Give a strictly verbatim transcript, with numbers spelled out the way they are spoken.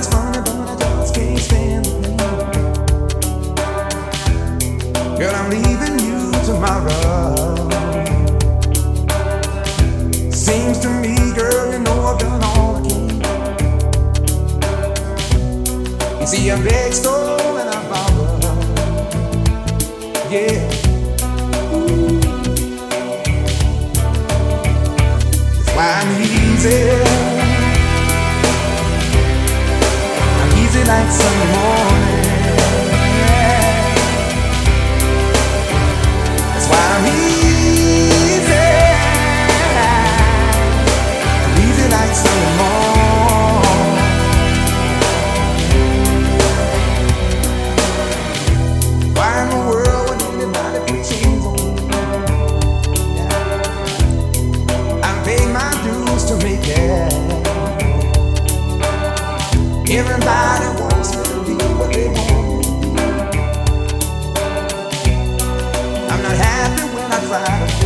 it's funny, but I just can't stand the pain. Girl, I'm leaving you tomorrow. Seems to me, girl, you know I've done all I can. You see, I beg, stole, and I borrow. Yeah. That's why I'm easy. I'm easy like Sunday morning. That's why I'm easy. I'm easy like Sunday morning. Why in the world would anybody put chains on me? Yeah. I paid my dues to make it. Everybody wants me to be what they want me to be. I'm not happy when I try to